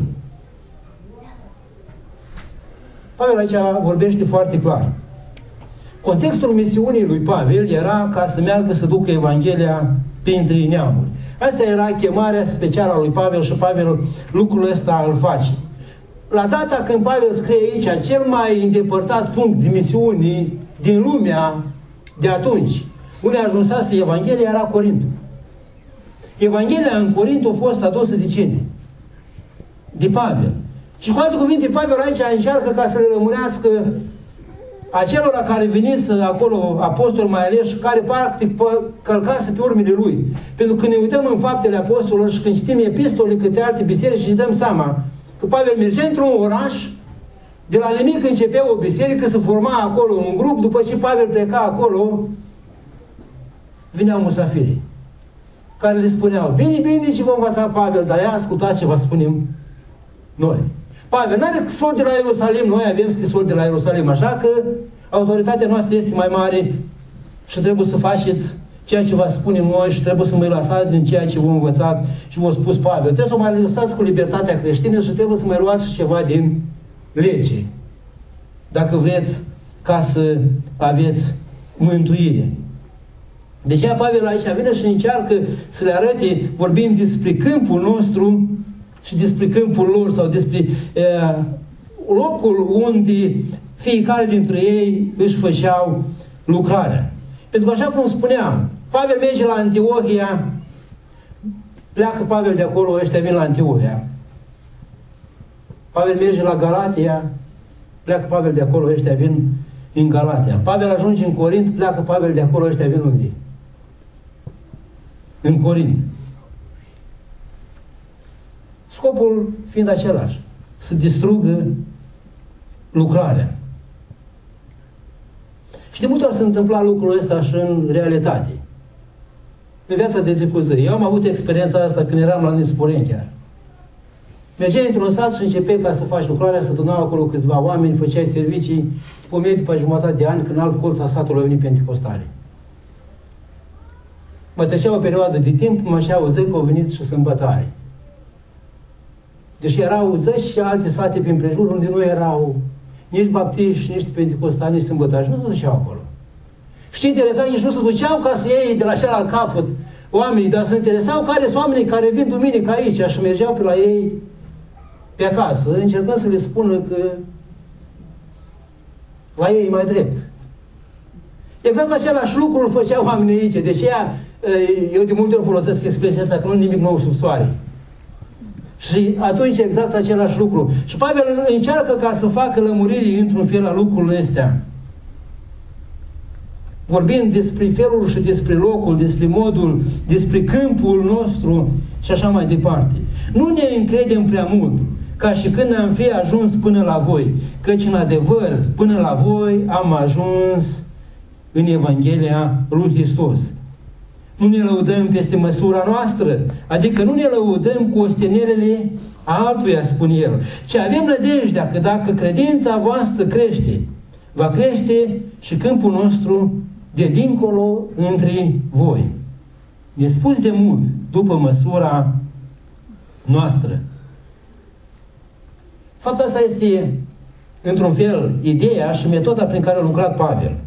Speaker 1: Pavel aici vorbește foarte clar. Contextul misiunii lui Pavel era ca să meargă să ducă Evanghelia printre neamuri. Asta era chemarea specială a lui Pavel și Pavel lucrul ăsta îl face. La data când Pavel scrie aici, cel mai îndepărtat punct de misiune din lumea de atunci, unde ajunsase Evanghelia, era Corintul. Evanghelia în Corint a fost adusă de cine? De Pavel. Și cu alte cuvinte, Pavel aici încearcă ca să le lămurească acelora care veniseră acolo, apostoli mai aleși, care practic călcase pe urmele lui. Pentru că ne uităm în faptele apostolilor și când citim epistole către alte biserici și dăm seama că Pavel mergea într-un oraș, de la nimic începea o biserică, se forma acolo un grup, după ce Pavel pleca acolo, vineau musafirii, care le spuneau, bine, bine, ce vă învăța Pavel, dar ia ascultați ce vă spunem noi. Pavel nu are scrisori de la Ierusalim, noi avem scrisori de la Ierusalim, așa că autoritatea noastră este mai mare și trebuie să faceți ceea ce vă spunem noi și trebuie să mă lăsați din ceea ce v-am învățat și v-a spus Pavel. Trebuie să mă lăsați cu libertatea creștină și trebuie să mai luați și ceva din lege, dacă vreți ca să aveți mântuire. De aceea Pavel aici vine și încearcă să le arate, vorbim despre câmpul nostru și despre câmpul lor sau despre locul unde fiecare dintre ei își făceau lucrarea. Pentru că așa cum spuneam, Pavel merge la Antiohia, pleacă Pavel de acolo, ăștia vin la Antiohia. Pavel merge la Galatia, pleacă Pavel de acolo, ăștia vin în Galatia. Pavel ajunge în Corint, pleacă Pavel de acolo, ăștia vin unde? În Corint. Scopul fiind același, să distrugă lucrarea. Și de multe ori se întâmpla lucrul ăsta și în realitate. În viața de zi cu zi. Eu am avut experiența asta când eram la Nisporeni chiar. Mergeai într-un sat și începeai ca să faci lucrarea, să adunau acolo câțiva oameni, făceai servicii, după mie, după jumătate de ani, când alt colț a satului au venit penticostale. Mă trecea o perioadă de timp, mă așa auzei că au venit și sâmbătare. Deși erau zeci și alte sate prin prejur unde nu erau nici baptiști, nici penticostali, nici sâmbătari. Nu se duceau acolo. Și ce interesant, nici nu se duceau ca să iei de la cealaltă capăt oamenii, dar se interesau care sunt oamenii care vin duminică aici și mergeau pe la ei pe acasă, încercând să le spună că la ei e mai drept. Exact același lucru îl făceau oamenii aici. Deci eu de multe ori folosesc expresia asta că nu nimic nou sub soare. Și atunci exact același lucru. Și Pavel încearcă ca să facă lămuriri într-un fel la lucrurile astea. Vorbind despre felul și despre locul, despre modul, despre câmpul nostru și așa mai departe. Nu ne încredem prea mult, ca și când am fi ajuns până la voi, căci în adevăr, până la voi am ajuns în Evanghelia lui Hristos. Nu ne lăudăm peste măsura noastră, adică nu ne lăudăm cu ostenelele altuia, spune el, ci avem nădejdea că dacă credința voastră crește, va crește și câmpul nostru de dincolo între voi. E spus de mult după măsura noastră. Faptul asta este, într-un fel, ideea și metoda prin care a lucrat Pavel.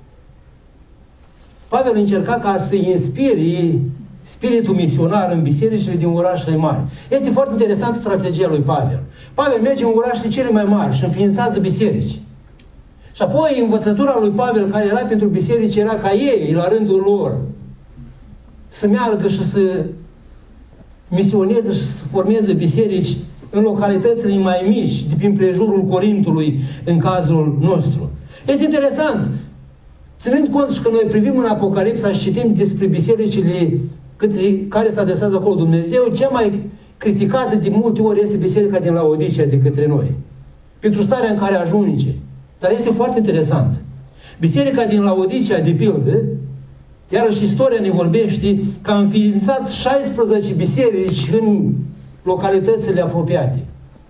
Speaker 1: Pavel încerca ca să inspire spiritul misionar în bisericile din orașele mari. Este foarte interesant strategia lui Pavel. Pavel merge în orașele cele mai mari și înființează biserici. Și apoi învățătura lui Pavel, care era pentru biserici, era ca ei, la rândul lor, să meargă și să misioneze și să formeze biserici în localitățile mai mici, de prin prejurul Corintului, în cazul nostru. Este interesant, ținând cont și că noi privim în Apocalipsa și citim despre bisericile care se adresează acolo Dumnezeu, cea mai criticată de multe ori este biserica din Laodicea de către noi. Pentru starea în care ajunge. Dar este foarte interesant. Biserica din Laodicea, de pildă, iarăși istoria ne vorbește că a înființat 16 biserici în localitățile apropiate.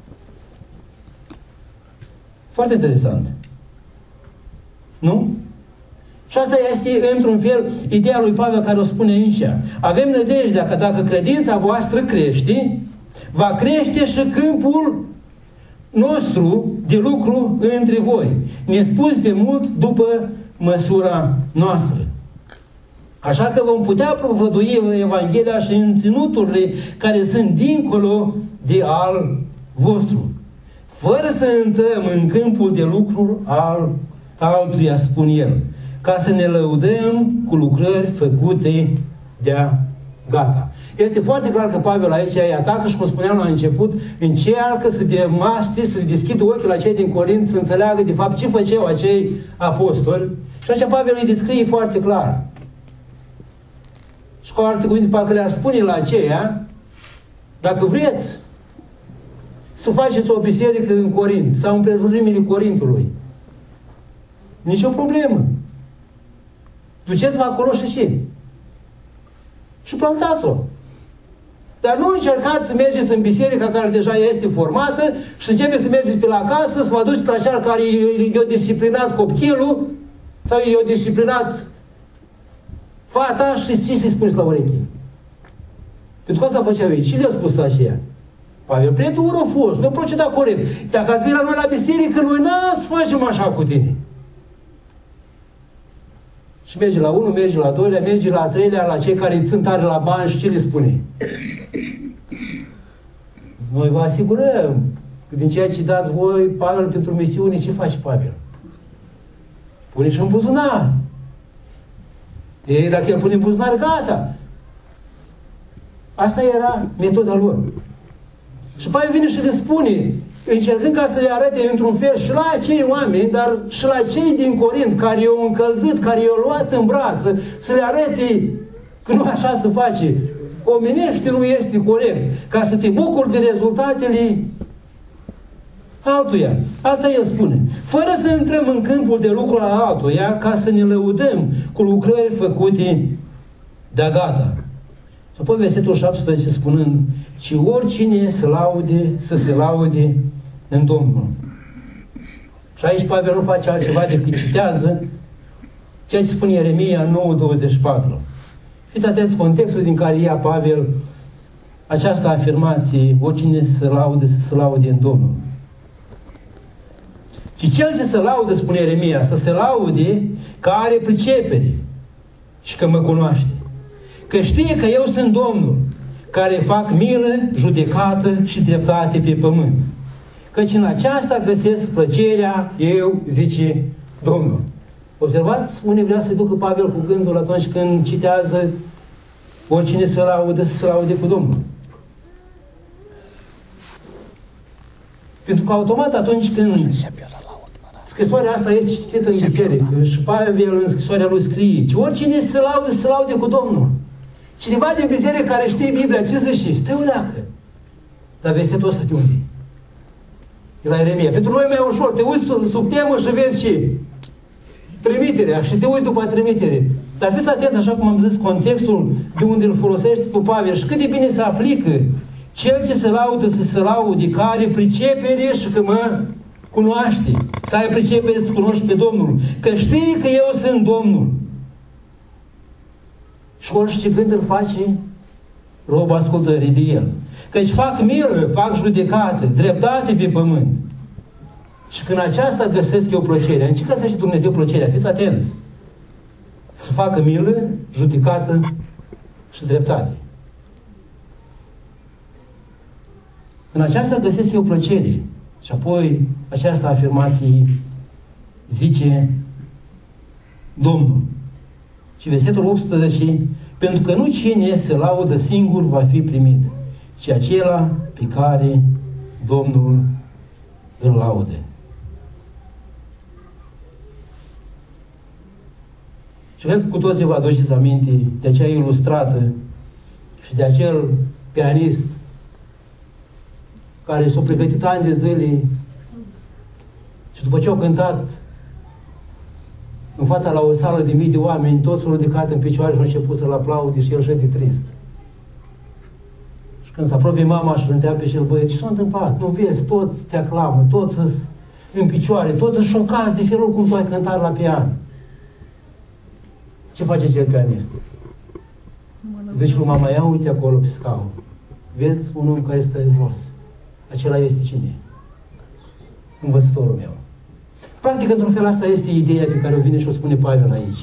Speaker 1: Foarte interesant. Nu? Și asta este, într-un fel, ideea lui Pavel care o spune aici. Avem nădejdea că dacă credința voastră crește, va crește și câmpul nostru de lucru între voi. Ne spus de mult după măsura noastră. Așa că vom putea propovădui Evanghelia și în ținuturile care sunt dincolo de al vostru. Fără să intrăm în câmpul de lucru al altuia, spun el, ca să ne lăudăm cu lucrări făcute de-a gata. Este foarte clar că Pavel aici îi atacă și, cum spuneam la început, încearcă să demaște, să le deschidă ochii la cei din Corint, să înțeleagă de fapt ce făceau acei apostoli. Și așa Pavel îi descrie foarte clar. Și cu alte cuvinte, parcă le-ar spune la aceea, dacă vreți să faceți o biserică în Corint sau în prejurimile Corintului, nicio problemă. Duceți-vă acolo și ce? Și plantați-o. Dar nu încercați să mergeți în biserica care deja este formată și începeți să mergeți pe la casă, să vă duceți la cel care i-a disciplinat copilul sau i-a disciplinat fata și ce să-i spuneți la ureche. Pentru că asta făceau ei. Și le-au spus la aceea. Pavel, prea dur a fost, nu a procedat corect. Dacă ați venit la noi la biserică, noi n-ați facem așa cu tine. Și merge la unul, merge la doilea, merge la treilea, la cei care îi țin tare la bani și ce le spune? Noi vă asigurăm că din ceea ce dați voi, Pavel, pentru misiune, ce face Pavel? Pune și în buzunar. Ei, dacă el pune în buzunar, gata. Asta era metoda lor. Și Pavel vine și le spune, încercând ca să le arate într-un fel și la acei oameni, dar și la cei din Corint, care i-au încălzit, care i-au luat în brață, să le arate că nu așa se face omenește nu este corect, ca să te bucuri de rezultatele altuia. Asta el spune. Fără să intrăm în câmpul de lucru al altuia, ca să ne lăudăm cu lucrări făcute de-a gata. Și apoi versetul 17 spunând, ci oricine să se laude în Domnul. Și aici Pavel nu face altceva decât citează ceea ce spune Ieremia 9:24. Fiți atenți contextul din care ia Pavel această afirmație, oricine să se laude în Domnul. Și cel ce se laudă, spune Ieremia, să se laude că are pricepere și că mă cunoaște. Că știe că eu sunt Domnul, care fac milă, judecată și dreptate pe pământ. Căci în aceasta găsesc plăcerea eu, zice Domnul. Observați unde vrea să ducă Pavel cu gândul atunci când citează oricine se laudă, să se laude cu Domnul. Pentru că automat atunci când scrisoarea asta este citită în biserică și Pavel în scrisoarea lui scrie, ci oricine se laudă, să se laude cu Domnul. Cineva din biserică care știe Biblia, ce zice? Stai o leacă. Dar versetul ăsta de unde? De la Ieremia. Pentru noi mai ușor. Te uiți sub temă și vezi și trimiterea și te uiți după trimitere. Dar fiți atenți, așa cum am zis, contextul de unde îl folosește pe Pavel și cât de bine se aplică cel ce se laudă să se laude, care pricepere și că mă cunoaște. Să ai pricepere să cunoști pe Domnul. Că știi că eu sunt Domnul. Și orice gând îl face rob ascultării de el. Căci fac milă, fac judecată, dreptate pe pământ. Și când aceasta găsesc eu plăcerea, în ce găsește Dumnezeu plăcerea? Fiți atenți! Să facă milă, judecată și dreptate. În aceasta găsesc eu plăcere. Și apoi această afirmație zice Domnul. Și versetul 18, pentru că nu cine se laudă singur va fi primit, ci acela pe care Domnul îl laude. Și cred că cu toții vă aduceți aminte de acea ilustrată și de acel pianist care s-a pregătit ani de zile și după ce au cântat în fața la o sală de mii de oameni, toți s-au ridicat în picioare și au început să-l aplaude și el și de trist. Și când se apropie mama și îl întreabă pe cel băieți, ce s-a întâmplat? Nu vezi, toți te aclamă, toți sunt în picioare, toți sunt șocați de felul cum tu ai cântat la pian. Ce face cel pianist? Zice lui mama, ia uite acolo pe scaun. Vezi un om care stă jos. Acela este cine? Învățătorul meu. Practic, într-un fel, asta este ideea pe care o vine și o spune Pavel aici.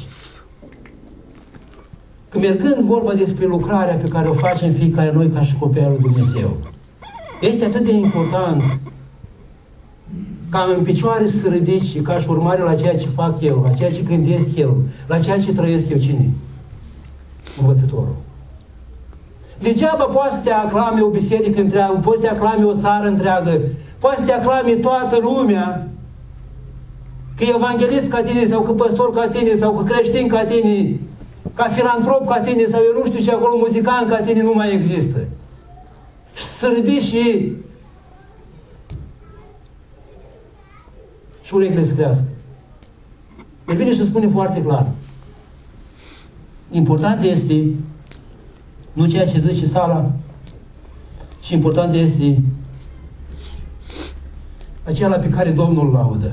Speaker 1: Că mergând vorba despre lucrarea pe care o facem fiecare noi ca și copii al lui Dumnezeu, este atât de important ca în picioare să se ridici și ca și urmare la ceea ce fac eu, la ceea ce gândesc eu, la ceea ce trăiesc eu, cine? Învățătorul. Degeaba poate să te aclame o biserică întreagă, poate să te aclame o țară întreagă, poate să te aclame toată lumea, că evanghelist ca tine, sau că păstor ca tine, sau că creștin ca tine, ca filantrop ca tine, sau eu nu știu ce acolo, muzicant ca tine, nu mai există. Și să ridici și urechile să crească. El vine și spune foarte clar. Important este nu ceea ce zice sala, ci important este acela pe care Domnul îl laudă.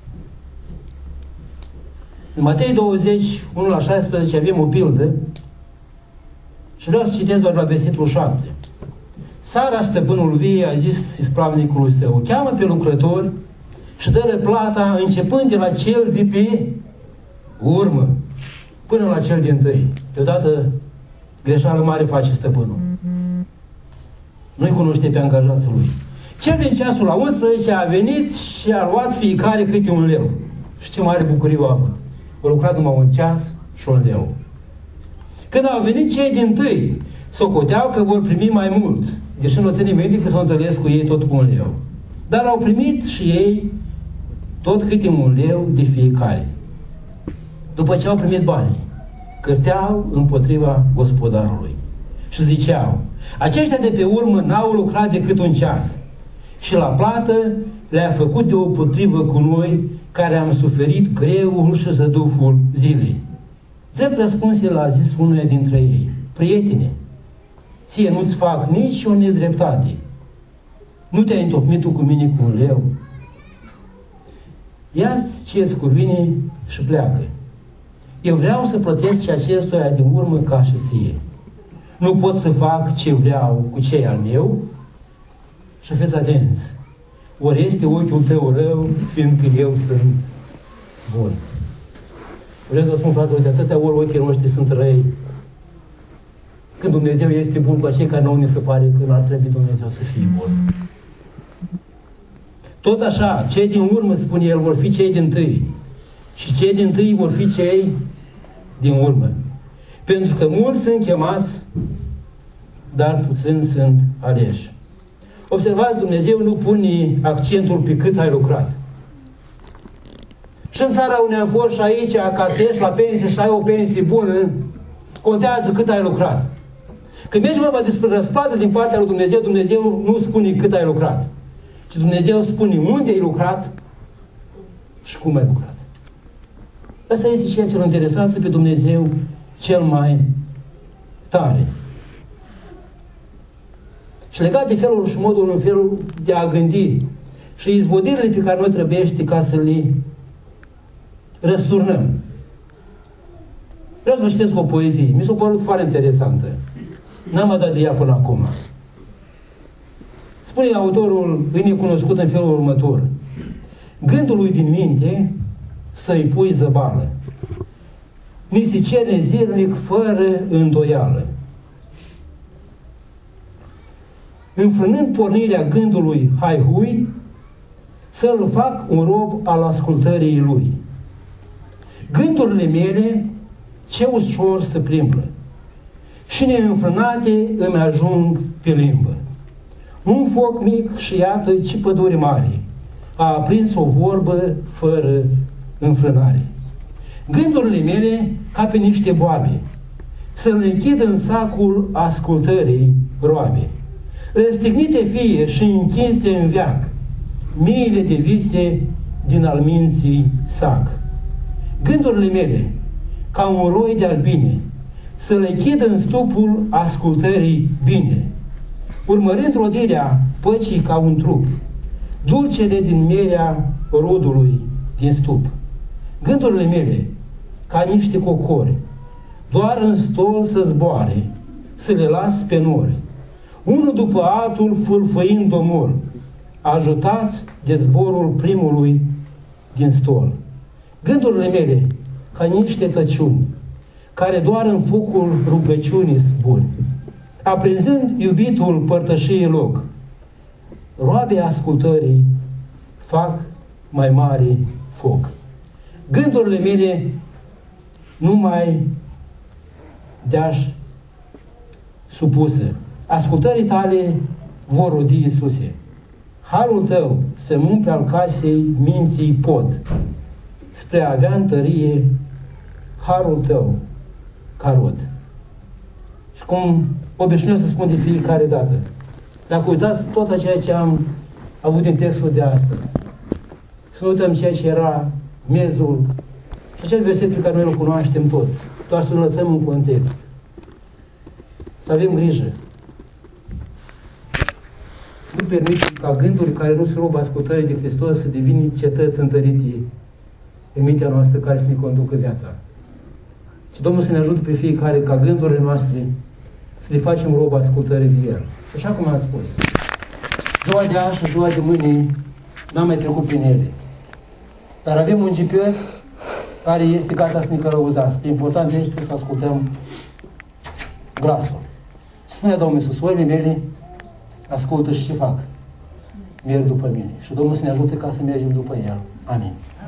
Speaker 1: În Matei 20, 1-16 avem o pildă și vreau să citesc doar la versetul 7. Sara, stăpânul viei, a zis ispravnicului său, cheamă pe lucrători și dă-le plata începând de la cel de pe urmă până la cel din-tâi. Deodată greșeală mare face stăpânul. Nu-i cunoște pe angajații lui. Cel din ceasul la 11 a venit și a luat fiecare câte un leu. Și ce mare bucurie a avut. A lucrat numai un ceas și un leu. Când au venit cei din-tâi, socoteau că vor primi mai mult. Deși nu ține minte că s-au înțeles cu ei tot cu un leu. Dar au primit și ei tot câte un leu de fiecare. După ce au primit banii, cârteau împotriva gospodarului. și ziceau: aceștia de pe urmă n-au lucrat decât un ceas și la plată le-a făcut deopotrivă cu noi, care am suferit greul și zăduful zilei. Drept răspuns, el a zis unuia dintre ei: prietene, ție nu-ți fac nici o nedreptate. Nu te-ai întocmit tu cu mine cu un leu? Ia-ți ce-ți cuvine și pleacă. Eu vreau să plătesc și acestuia din urmă ca și ție. Nu pot să fac ce vreau cu cei al meu? Și fiți atenți. Ori este ochiul tău rău, fiindcă eu sunt bun. Vreau să spun, fraților, de atâtea ori ochii noștri sunt răi, când Dumnezeu este bun cu acei care nouă ni se pare că nu ar trebui Dumnezeu să fie bun. Tot așa, cei din urmă, spune el, vor fi cei dintâi. Și cei dintâi vor fi cei din urmă. Pentru că mulți sunt chemați, dar puțini sunt aleși. Observați, Dumnezeu nu pune accentul pe cât ai lucrat. Și în țara unde am fost și aici, ca să ieși la pensie și să ai o pensie bună, contează cât ai lucrat. Când mergi vorba despre răsplată din partea lui Dumnezeu, Dumnezeu nu spune cât ai lucrat, ci Dumnezeu spune unde ai lucrat și cum ai lucrat. Asta este ceea ce îl interesează pe Dumnezeu cel mai tare. Și legat de felul și modul în felul de a gândi și izvodirile pe care noi trebuiește ca să le răsturnăm. Vreau să vă citesc o poezie. Mi s-a părut foarte interesantă. N-am mai dat de ea până acum. Spune autorul, e necunoscut în felul următor: gândul lui din minte să-i pui zăbală. Ni se cere zilnic fără îndoială. Înfrânând pornirea gândului hai-hui, să-l fac un rob al ascultării lui. Gândurile mele ce ușor se plimbă și neînfrânate îmi ajung pe limbă. Un foc mic și iată ce pădure mare a aprins o vorbă fără înfrânare. Gândurile mele ca pe niște boabe să le închid în sacul ascultării roabe. Răstignite fie și închinse în veac miile de vise din al minții sac. Gândurile mele ca un roi de albine să le chid în stupul ascultării bine, urmărind rodirea păcii ca un trup, dulcele din mierea rodului din stup. Gândurile mele ca niște cocori, doar în stol să zboare, să le las pe nori, unul după altul fâlfăind domol, ajutați de zborul primului din stol. Gândurile mele ca niște tăciuni, care doar în focul rugăciunii buni, aprinzând iubitul părtășiei loc, roabe ascultării fac mai mare foc. Gândurile mele numai de-aș supuse, ascultării tale vor rodi, Iisuse. Harul tău să-mi umple al casei minții pot, spre a avea întărie harul tău ca rod. Și cum obișnuiesc să spun de fiecare dată, dacă uitați tot ceea ce am avut în textul de astăzi, să nu uităm ceea ce era miezul și acel verset pe care noi îl cunoaștem toți, doar să-l lăsăm în context. Să avem grijă. Să nu permitem ca gânduri care nu se rob ascultării de Hristos să devină cetăți întărite în mintea noastră care să ne conducă viața. Și Domnul să ne ajute pe fiecare ca gândurile noastre să le facem rob ascultării de El. Și așa cum am spus, ziua de azi și ziua de mâine n-am mai trecut prin ele. Dar avem un GPS care este gata să ne călăuzească. Important este să ascultăm glasul. Spunea Domnul Iisus, oile mele ascultă și ce fac? Merg după mine. Și Domnul să ne ajute ca să mergem după El. Amin.